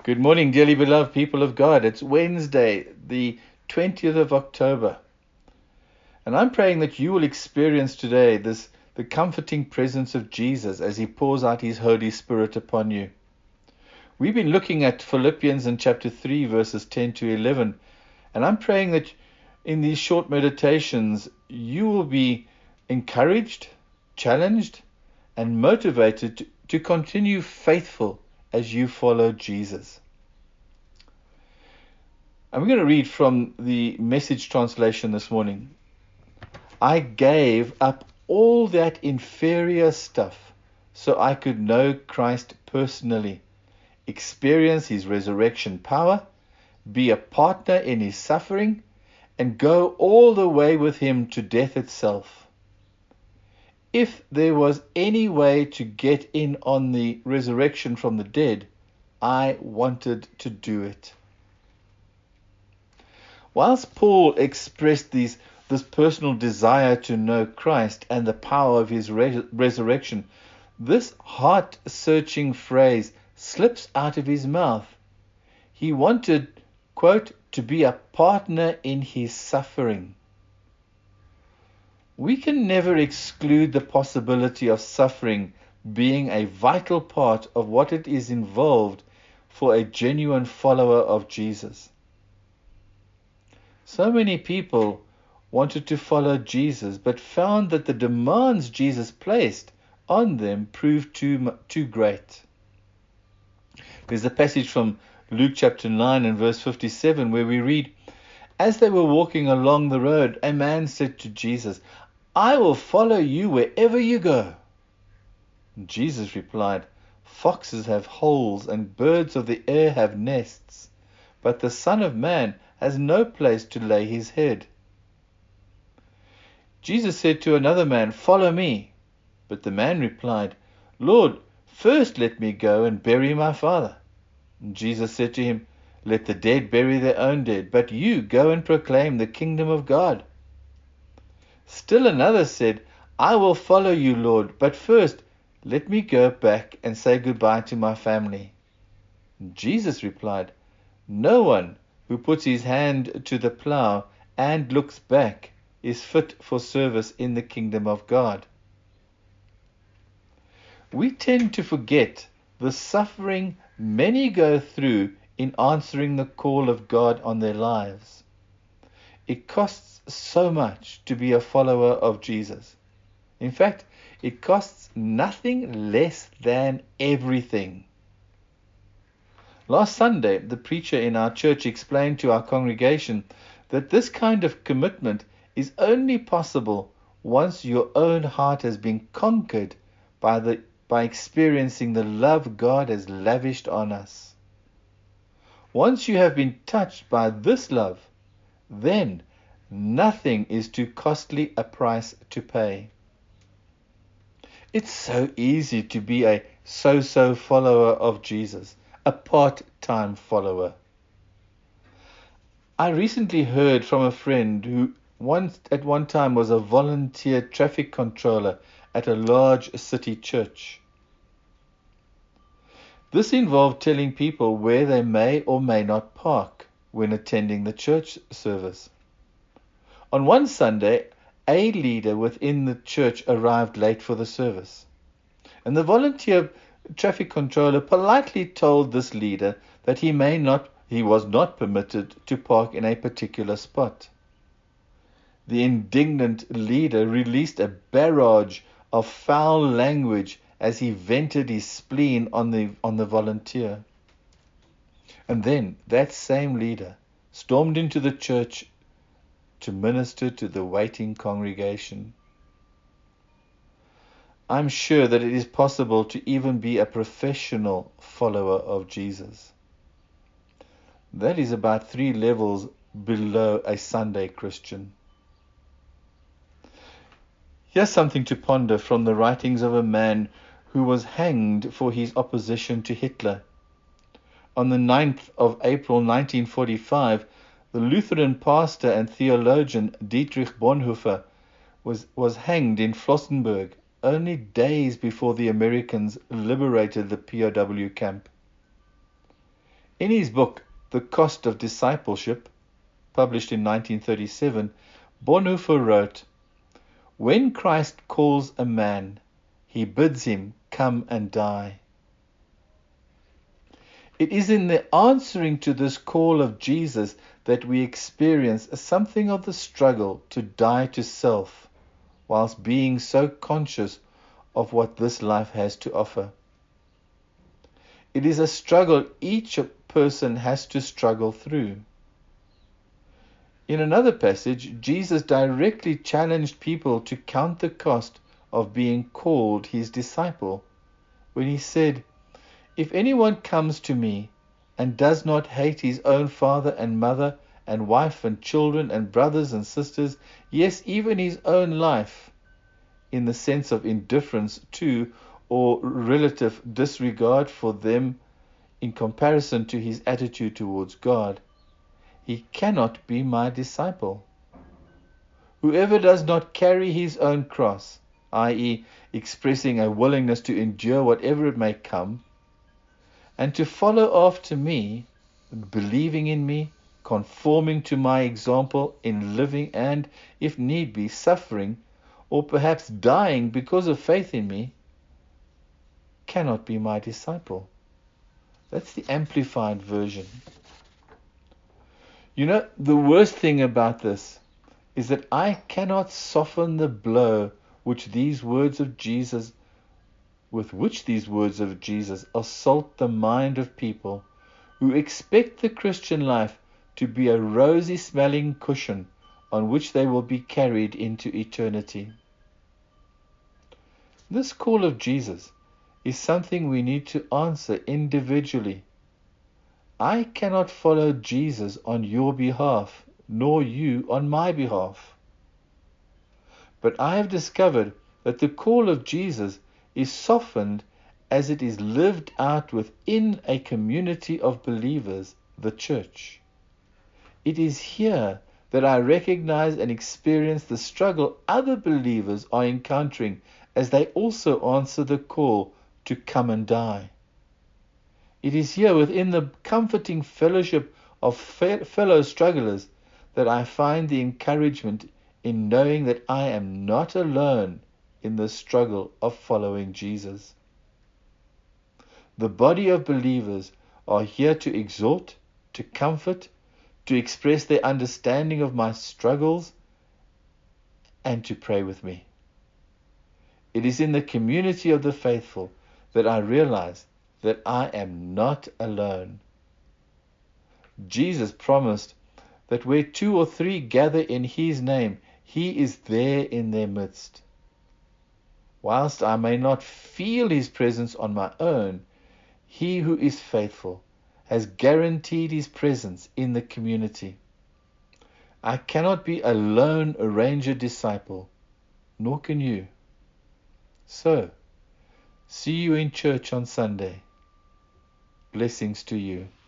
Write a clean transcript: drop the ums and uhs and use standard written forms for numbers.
Good morning, dearly beloved people of God. It's Wednesday, the 20th of October. And I'm praying that you will experience today the comforting presence of Jesus as he pours out his Holy Spirit upon you. We've been looking at Philippians in chapter 3, verses 10 to 11. And I'm praying that in these short meditations, you will be encouraged, challenged, and motivated to continue faithful as you follow Jesus. I'm going to read from the Message translation this morning. I gave up all that inferior stuff so I could know Christ personally, experience his resurrection power, be a partner in his suffering, and go all the way with him to death itself. If there was any way to get in on the resurrection from the dead, I wanted to do it. Whilst Paul expressed this personal desire to know Christ and the power of his resurrection, this heart-searching phrase slips out of his mouth. He wanted, quote, to be a partner in his suffering. We can never exclude the possibility of suffering being a vital part of what it is involved for a genuine follower of Jesus. So many people wanted to follow Jesus, but found that the demands Jesus placed on them proved too great. There's a passage from Luke chapter 9 and verse 57 where we read, "As they were walking along the road, a man said to Jesus, 'I will follow you wherever you go.' And Jesus replied, 'Foxes have holes and birds of the air have nests, but the Son of Man has no place to lay his head.' Jesus said to another man, 'Follow me.' But the man replied, 'Lord, first let me go and bury my father.' And Jesus said to him, 'Let the dead bury their own dead, but you go and proclaim the kingdom of God.' Still another said, 'I will follow you, Lord, but first let me go back and say goodbye to my family.' And Jesus replied, 'No one who puts his hand to the plow and looks back is fit for service in the kingdom of God." We tend to forget the suffering many go through in answering the call of God on their lives. It costs so much to be a follower of Jesus. In fact, it costs nothing less than everything. Last Sunday, the preacher in our church explained to our congregation that this kind of commitment is only possible once your own heart has been conquered by experiencing the love God has lavished on us. Once you have been touched by this love, then nothing is too costly a price to pay. It's so easy to be a so-so follower of Jesus, a part-time follower. I recently heard from a friend who at one time was a volunteer traffic controller at a large city church. This involved telling people where they may or may not park when attending the church service. On one Sunday, a leader within the church arrived late for the service, and the volunteer traffic controller politely told this leader that he was not permitted to park in a particular spot. The indignant leader released a barrage of foul language as he vented his spleen on the volunteer. And then that same leader stormed into the church to minister to the waiting congregation. I'm sure that it is possible to even be a professional follower of Jesus. That is about 3 levels below a Sunday Christian. Here's something to ponder from the writings of a man who was hanged for his opposition to Hitler. On the 9th of April 1945, the Lutheran pastor and theologian Dietrich Bonhoeffer was hanged in Flossenburg only days before the Americans liberated the POW camp. In his book, The Cost of Discipleship, published in 1937, Bonhoeffer wrote, "When Christ calls a man, he bids him come and die." It is in the answering to this call of Jesus that we experience something of the struggle to die to self, whilst being so conscious of what this life has to offer. It is a struggle each person has to struggle through. In another passage, Jesus directly challenged people to count the cost of being called his disciple, when he said, "If anyone comes to me and does not hate his own father and mother and wife and children and brothers and sisters, yes, even his own life," in the sense of indifference to or relative disregard for them in comparison to his attitude towards God, he cannot be my disciple. Whoever does not carry his own cross, i.e., expressing a willingness to endure whatever it may come, and to follow after me, believing in me, conforming to my example in living and, if need be, suffering, or perhaps dying because of faith in me, cannot be my disciple. That's the amplified version. You know, the worst thing about this is that I cannot soften the blow with which these words of Jesus assault the mind of people who expect the Christian life to be a rosy-smelling cushion on which they will be carried into eternity. This call of Jesus is something we need to answer individually. I cannot follow Jesus on your behalf, nor you on my behalf. But I have discovered that the call of Jesus is softened as it is lived out within a community of believers, the church. It is here that I recognize and experience the struggle other believers are encountering as they also answer the call to come and die. It is here within the comforting fellowship of fellow strugglers that I find the encouragement in knowing that I am not alone in the struggle of following Jesus. The body of believers are here to exhort, to comfort, to express their understanding of my struggles, and to pray with me. It is in the community of the faithful that I realize that I am not alone. Jesus promised that where 2 or 3 gather in his name, he is there in their midst. Whilst I may not feel his presence on my own, he who is faithful has guaranteed his presence in the community. I cannot be a lone ranger disciple, nor can you. So, see you in church on Sunday. Blessings to you.